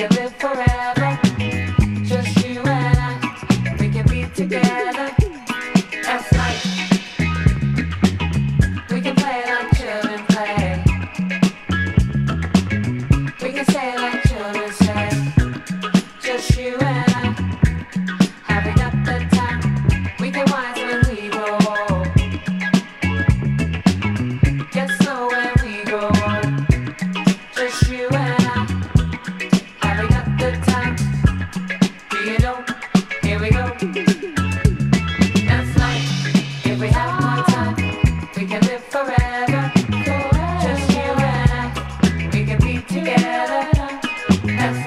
can live forever. Just you and I, we can be together. That's life. We can play like children play. We can say like children say. Just you and I, having up the time. We get wise when we grow old. Get slow when we grow old. Just you and I, having up the time. Do you know? Here we go. That's life. If we have more time, we can live forever. Just you and I, we can be together. That's